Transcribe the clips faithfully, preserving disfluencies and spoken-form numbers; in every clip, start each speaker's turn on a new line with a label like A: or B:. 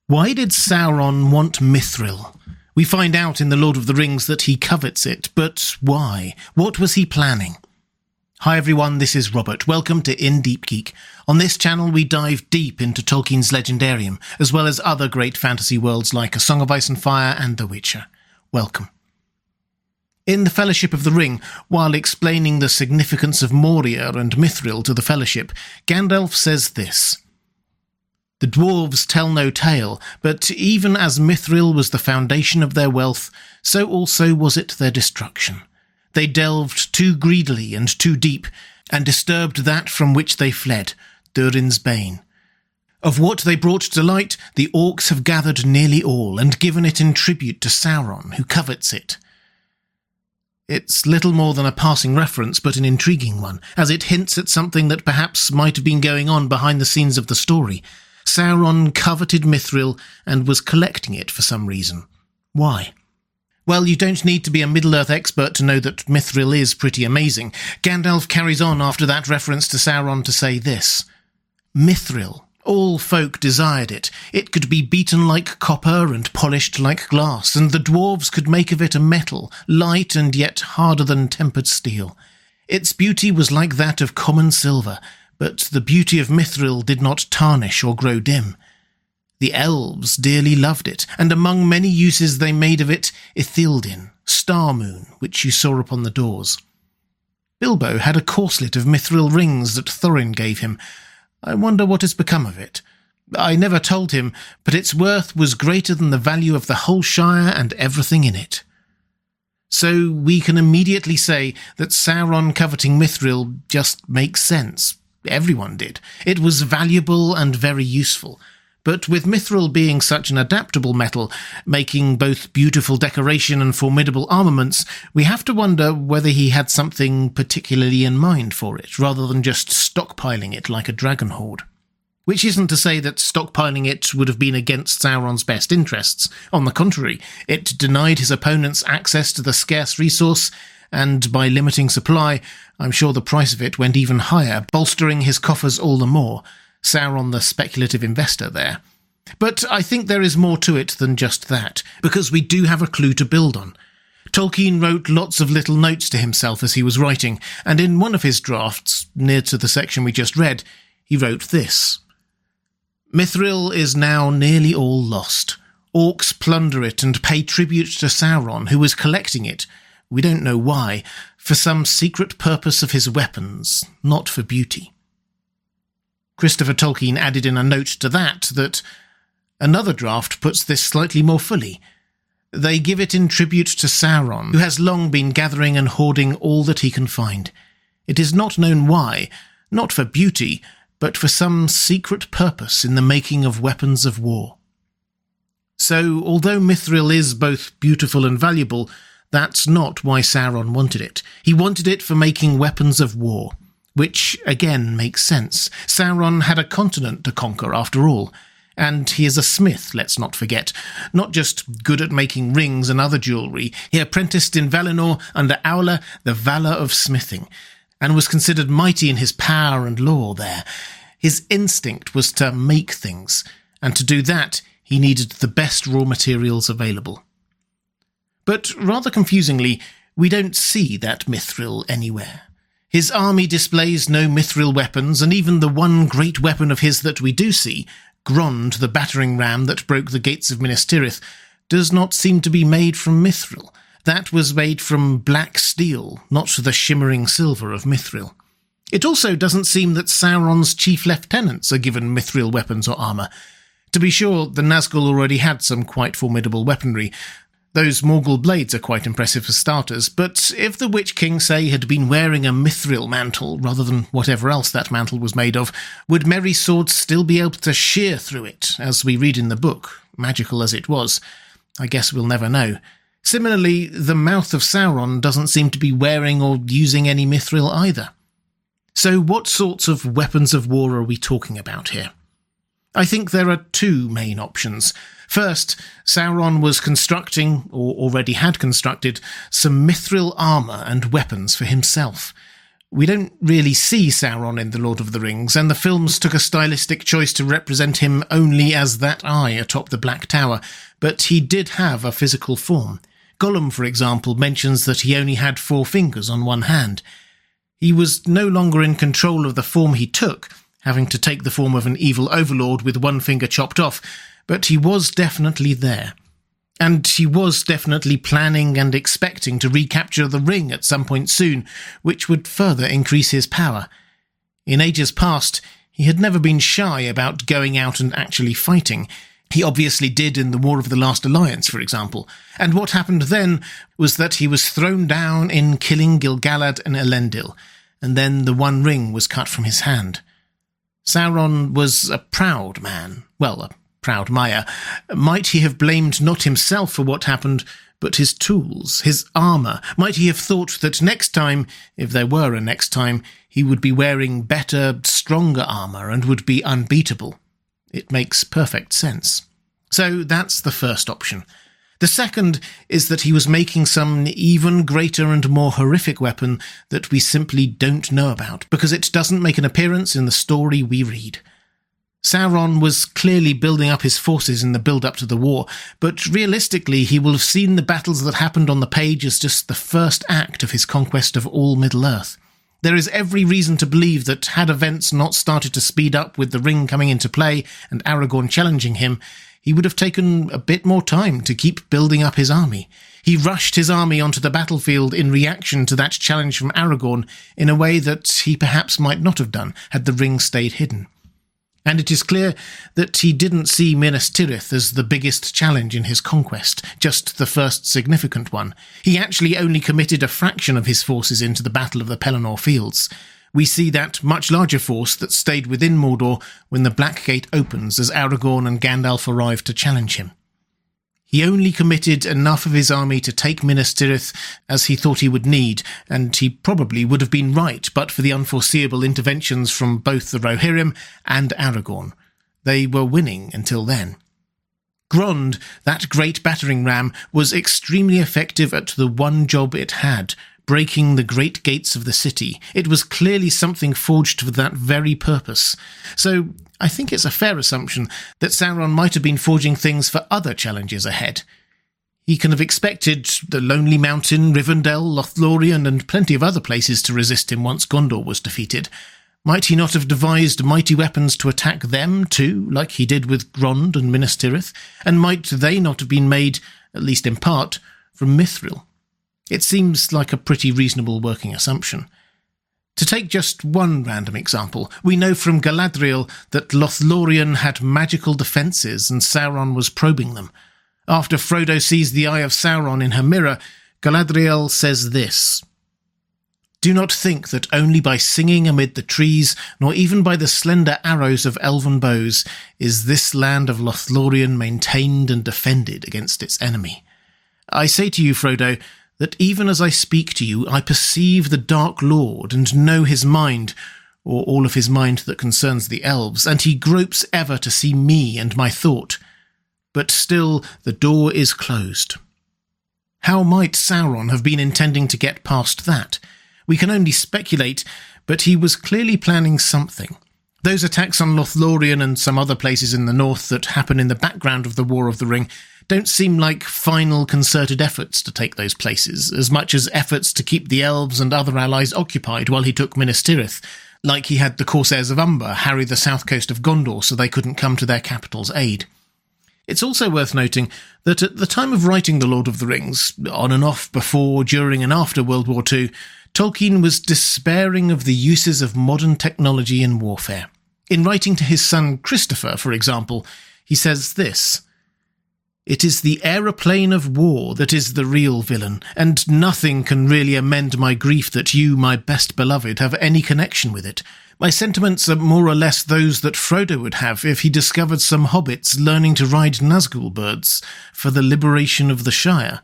A: Why did Sauron want Mithril? We find out in The Lord of the Rings that he covets it, but why? What was he planning? Hi everyone, this is Robert. Welcome to In Deep Geek. On this channel we dive deep into Tolkien's Legendarium, as well as other great fantasy worlds like A Song of Ice and Fire and The Witcher. Welcome. In The Fellowship of the Ring, while explaining the significance of Moria and Mithril to the Fellowship, Gandalf says this: "The dwarves tell no tale, but even as Mithril was the foundation of their wealth, so also was it their destruction. They delved too greedily and too deep, and disturbed that from which they fled, Durin's bane. Of what they brought to light, the orcs have gathered nearly all, and given it in tribute to Sauron, who covets it." It's little more than a passing reference, but an intriguing one, as it hints at something that perhaps might have been going on behind the scenes of the story. Sauron coveted Mithril and was collecting it for some reason. Why? Well, you don't need to be a Middle-earth expert to know that Mithril is pretty amazing. Gandalf carries on after that reference to Sauron to say this: "Mithril. All folk desired it. It could be beaten like copper and polished like glass, and the dwarves could make of it a metal, light and yet harder than tempered steel. Its beauty was like that of common silver, but the beauty of Mithril did not tarnish or grow dim. The elves dearly loved it, and among many uses they made of it Ithildin, star moon, which you saw upon the doors. Bilbo had a corselet of Mithril rings that Thorin gave him. I wonder what has become of it. I never told him, but its worth was greater than the value of the whole Shire and everything in it." So we can immediately say that Sauron coveting Mithril just makes sense. Everyone did. It was valuable and very useful. But with Mithril being such an adaptable metal, making both beautiful decoration and formidable armaments, we have to wonder whether he had something particularly in mind for it, rather than just stockpiling it like a dragon hoard. Which isn't to say that stockpiling it would have been against Sauron's best interests. On the contrary, it denied his opponents access to the scarce resource, and by limiting supply, I'm sure the price of it went even higher, bolstering his coffers all the more. Sauron the speculative investor there. But I think there is more to it than just that, because we do have a clue to build on. Tolkien wrote lots of little notes to himself as he was writing, and in one of his drafts, near to the section we just read, he wrote this: "Mithril is now nearly all lost. Orcs plunder it and pay tribute to Sauron, who was collecting it, we don't know why, for some secret purpose of his weapons, not for beauty." Christopher Tolkien added in a note to that that another draft puts this slightly more fully. "They give it in tribute to Sauron, who has long been gathering and hoarding all that he can find. It is not known why, not for beauty, but for some secret purpose in the making of weapons of war." So, although Mithril is both beautiful and valuable, that's not why Sauron wanted it. He wanted it for making weapons of war. Which, again, makes sense. Sauron had a continent to conquer, after all. And he is a smith, let's not forget. Not just good at making rings and other jewellery. He apprenticed in Valinor under Aula, the Valor of Smithing, and was considered mighty in his power and lore there. His instinct was to make things, and to do that he needed the best raw materials available. But rather confusingly, we don't see that Mithril anywhere. His army displays no Mithril weapons, and even the one great weapon of his that we do see, Grond, the battering ram that broke the gates of Minas Tirith, does not seem to be made from Mithril. That was made from black steel, not the shimmering silver of Mithril. It also doesn't seem that Sauron's chief lieutenants are given Mithril weapons or armour. To be sure, the Nazgul already had some quite formidable weaponry. Those Morgul blades are quite impressive for starters, but if the Witch King, say, had been wearing a Mithril mantle rather than whatever else that mantle was made of, would Merry's sword still be able to shear through it, as we read in the book, magical as it was? I guess we'll never know. Similarly, the mouth of Sauron doesn't seem to be wearing or using any Mithril either. So what sorts of weapons of war are we talking about here? I think there are two main options. First, Sauron was constructing, or already had constructed, some Mithril armour and weapons for himself. We don't really see Sauron in The Lord of the Rings, and the films took a stylistic choice to represent him only as that eye atop the Black Tower, but he did have a physical form. Gollum, for example, mentions that he only had four fingers on one hand. He was no longer in control of the form he took, having to take the form of an evil overlord with one finger chopped off, but he was definitely there. And he was definitely planning and expecting to recapture the ring at some point soon, which would further increase his power. In ages past, he had never been shy about going out and actually fighting. He obviously did in the War of the Last Alliance, for example. And what happened then was that he was thrown down in killing Gil-galad and Elendil, and then the One Ring was cut from his hand. Sauron was a proud man. Well, a proud Maya. Might he have blamed not himself for what happened, but his tools, his armour? Might he have thought that next time, if there were a next time, he would be wearing better, stronger armour and would be unbeatable? It makes perfect sense. So that's the first option. The second is that he was making some even greater and more horrific weapon that we simply don't know about, because it doesn't make an appearance in the story we read. Sauron was clearly building up his forces in the build-up to the war, but realistically he will have seen the battles that happened on the page as just the first act of his conquest of all Middle-earth. There is every reason to believe that had events not started to speed up with the ring coming into play and Aragorn challenging him, he would have taken a bit more time to keep building up his army. He rushed his army onto the battlefield in reaction to that challenge from Aragorn in a way that he perhaps might not have done had the ring stayed hidden. And it is clear that he didn't see Minas Tirith as the biggest challenge in his conquest, just the first significant one. He actually only committed a fraction of his forces into the Battle of the Pelennor Fields. We see that much larger force that stayed within Mordor when the Black Gate opens as Aragorn and Gandalf arrive to challenge him. He only committed enough of his army to take Minas Tirith as he thought he would need, and he probably would have been right but for the unforeseeable interventions from both the Rohirrim and Aragorn. They were winning until then. Grond, that great battering ram, was extremely effective at the one job it had, breaking the great gates of the city. It was clearly something forged for that very purpose. So I think it's a fair assumption that Sauron might have been forging things for other challenges ahead. He can have expected the Lonely Mountain, Rivendell, Lothlorien, and plenty of other places to resist him once Gondor was defeated. Might he not have devised mighty weapons to attack them too, like he did with Grond and Minas Tirith? And might they not have been made, at least in part, from Mithril? It seems like a pretty reasonable working assumption. To take just one random example, we know from Galadriel that Lothlorien had magical defences and Sauron was probing them. After Frodo sees the Eye of Sauron in her mirror, Galadriel says this: "Do not think that only by singing amid the trees, nor even by the slender arrows of elven bows, is this land of Lothlorien maintained and defended against its enemy. I say to you, Frodo, that even as I speak to you, I perceive the Dark Lord and know his mind, or all of his mind that concerns the elves, and he gropes ever to see me and my thought. But still the door is closed." How might Sauron have been intending to get past that? We can only speculate, but he was clearly planning something. Those attacks on Lothlorien and some other places in the north that happen in the background of the War of the Ring don't seem like final concerted efforts to take those places, as much as efforts to keep the elves and other allies occupied while he took Minas Tirith, like he had the Corsairs of Umber harry the south coast of Gondor so they couldn't come to their capital's aid. It's also worth noting that at the time of writing The Lord of the Rings, on and off before, during and after World War Two, Tolkien was despairing of the uses of modern technology in warfare. In writing to his son Christopher, for example, he says this: "It is the aeroplane of war that is the real villain, and nothing can really amend my grief that you, my best beloved, have any connection with it. My sentiments are more or less those that Frodo would have if he discovered some hobbits learning to ride Nazgul birds for the liberation of the Shire."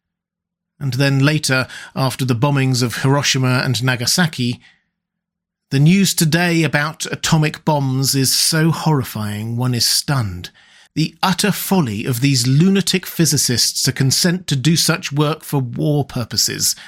A: And then later, after the bombings of Hiroshima and Nagasaki, "The news today about atomic bombs is so horrifying one is stunned. The utter folly of these lunatic physicists to consent to do such work for war purposes.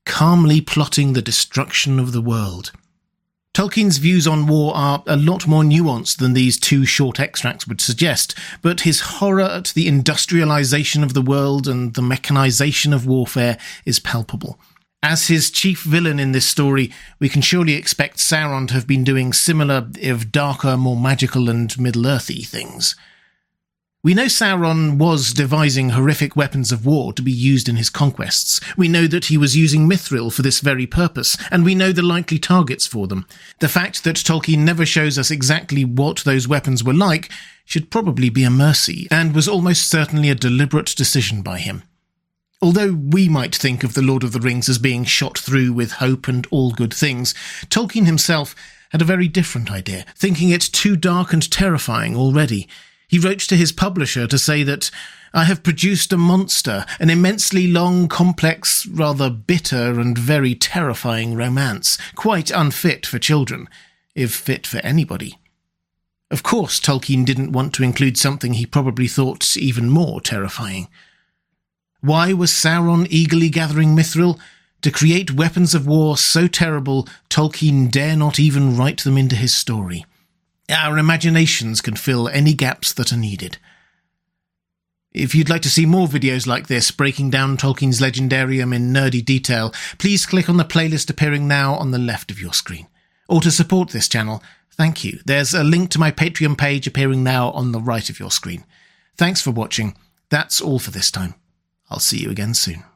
A: calmly plotting the destruction of the world. Tolkien's views on war are a lot more nuanced than these two short extracts would suggest, but his horror at the industrialization of the world and the mechanization of warfare is palpable. As his chief villain in this story, we can surely expect Sauron to have been doing similar, if darker, more magical and Middle-earthy things. We know Sauron was devising horrific weapons of war to be used in his conquests. We know that he was using Mithril for this very purpose, and we know the likely targets for them. The fact that Tolkien never shows us exactly what those weapons were like should probably be a mercy, and was almost certainly a deliberate decision by him. Although we might think of The Lord of the Rings as being shot through with hope and all good things, Tolkien himself had a very different idea, thinking it too dark and terrifying already. He wrote to his publisher to say that, "I have produced a monster, an immensely long, complex, rather bitter and very terrifying romance, quite unfit for children, if fit for anybody." Of course, Tolkien didn't want to include something he probably thought even more terrifying. Why was Sauron eagerly gathering Mithril? To create weapons of war so terrible, Tolkien dare not even write them into his story. Our imaginations can fill any gaps that are needed. If you'd like to see more videos like this, breaking down Tolkien's Legendarium in nerdy detail, please click on the playlist appearing now on the left of your screen. Or to support this channel, thank you. There's a link to my Patreon page appearing now on the right of your screen. Thanks for watching. That's all for this time. I'll see you again soon.